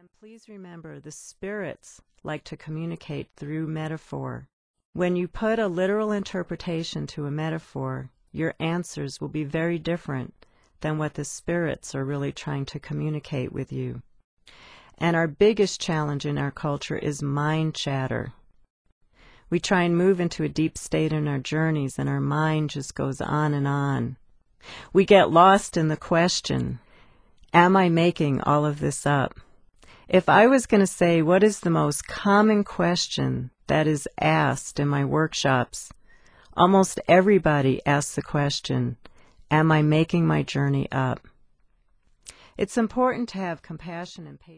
And please remember, the spirits like to communicate through metaphor. When you put a literal interpretation to a metaphor, your answers will be very different than what the spirits are really trying to communicate with you. And our biggest challenge in our culture is mind chatter. We try and move into a deep state in our journeys, and our mind just goes on and on. We get lost in the question, am I making all of this up? If I was going to say what is the most common question that is asked in my workshops, almost everybody asks the question, am I making my journey up? It's important to have compassion and patience.